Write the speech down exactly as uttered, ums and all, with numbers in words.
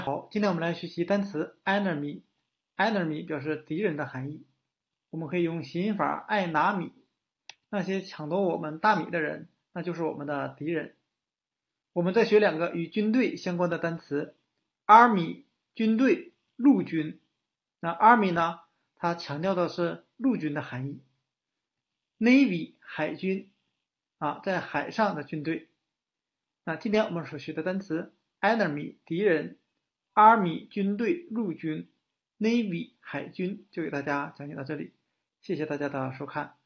好，今天我们来学习单词 enemy。enemy 表示敌人的含义。我们可以用谐音法爱拿米，那些抢夺我们大米的人，那就是我们的敌人。我们再学两个与军队相关的单词 army 军队，陆军。那 army 呢，它强调的是陆军的含义。navy 海军啊，在海上的军队。那今天我们所学的单词 enemy 敌人，army 军队陆军，navy 海军，就给大家讲解到这里，谢谢大家的收看。